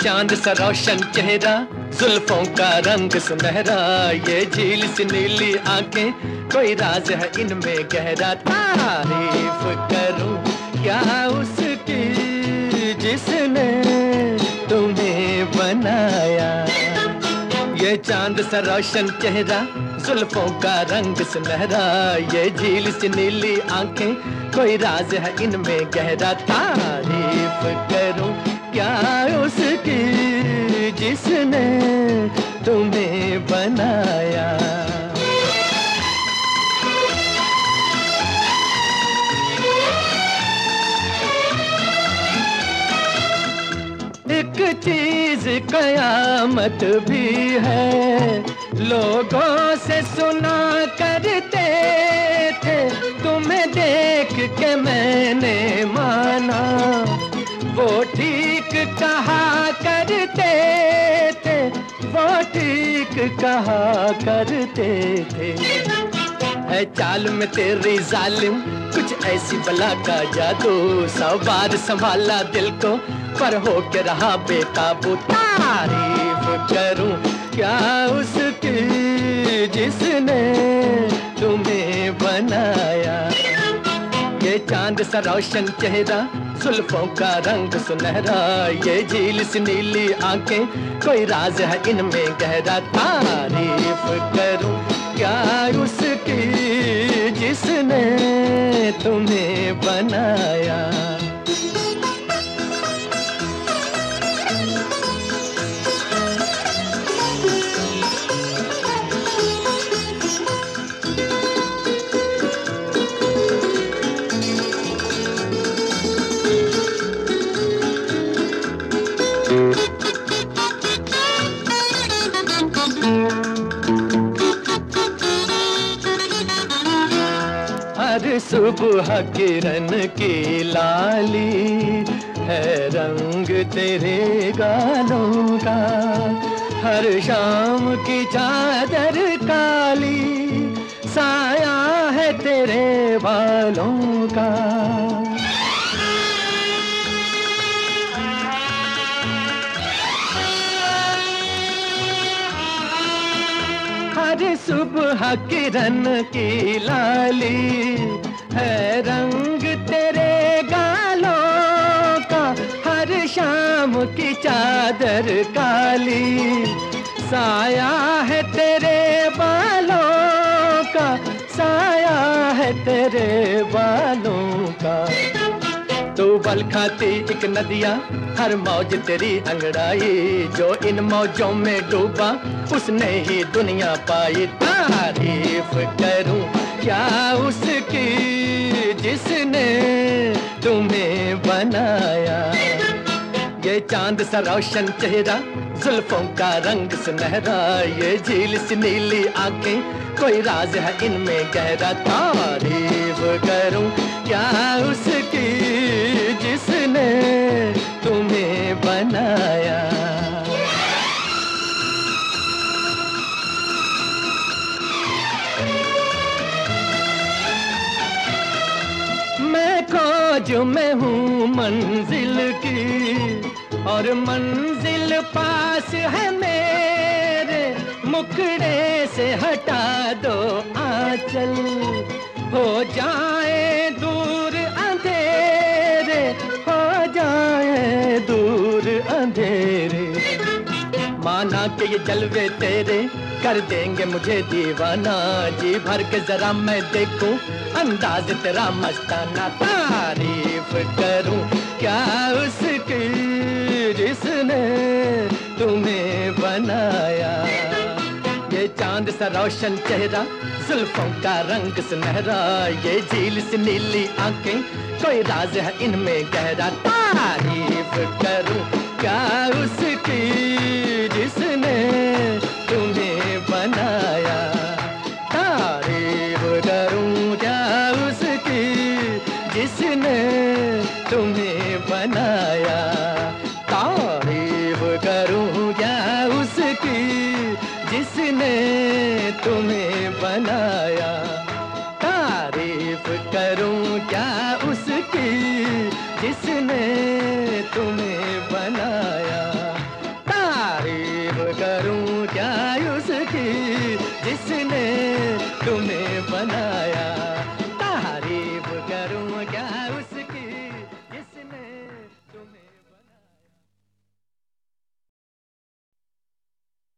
चांद सा रोशन चेहरा, जुल्फों का रंग सुनहरा, ये झील सी नीली आंखें, कोई राज है इनमें गहरा। तारीफ करूं क्या उसकी जिसने तुम्हें बनाया। ये चांद सा रोशन चेहरा, जुल्फों का रंग सुनहरा, ये झील सी नीली आंखें, कोई राज है इनमें गहरा। तारीफ करूं क्या उसकी जिसने तुम्हें बनाया। एक चीज कयामत भी है, लोगों से सुना करते थे, तुम्हें देख के मैंने माना, वो ठीक कहा करते थे, वो ठीक कहा करते थे। है चाल में तेरी जालिम कुछ ऐसी बला का जादू, 100 बार संभाला दिल को पर हो के रहा बेकाबू। तारीफ करूं क्या उसकी जिसने तुम्हें बनाया। ये चांद सा रोशन चेहरा, जुल्फों का रंग सुनहरा, ये झील सी नीली आंखें, कोई राज है इनमें गहरा। तारीफ करूं क्या उसकी जिसने तुम्हें बनाया। हर सुबह किरण की लाली है रंग तेरे गालों का, हर शाम की चादर काली साया है तेरे बालों का। हर सुबह किरण की लाली है रंग तेरे गालों का, हर शाम की चादर काली साया है तेरे बालों का, साया है तेरे बालों का। तू बल खाती एक नदिया, हर मौज तेरी अंगड़ाई, जो इन मौजों में डूबा उसने ही दुनिया पाई। तारीफ करूं क्या उसकी जिसने तुम्हें बनाया। ये चांद सा रोशन चेहरा, जुल्फों का रंग सुनहरा, ये झील सी नीली आंखें, कोई राज है इनमें गहरा। तारीफ करूं क्या उसकी जिसने तुम्हें बनाया। मैं खोज में हूँ मंजिल की और मंजिल पास है मेरे, मुखड़े से हटा दो आंचल, हो जाए दूर अंधेरे, हो जाए दूर अंधेरे। माना कि ये जलवे तेरे कर देंगे मुझे दीवाना, जी भर के जरा मैं देखूं अंदाज तेरा मस्ताना। तारीफ करूं क्या उसकी जिसने तुम्हें बनाया। ये चांद सा रोशन चेहरा, जुल्फों का रंग सुनहरा, ये झील सी नीली आंखें, कोई राज है इनमें गहरा। तारीफ करूं क्या उसकी जिसने तुम्हें बनाया। तारीफ करूं क्या उसकी जिसने तुम्हें बनाया। तारीफ करूं क्या उसकी जिसने तुम्हें बनाया। तारीफ करूं क्या उसकी जिसने तुम्हें बनाया। उसकी जिसने तुम्हें बनाया।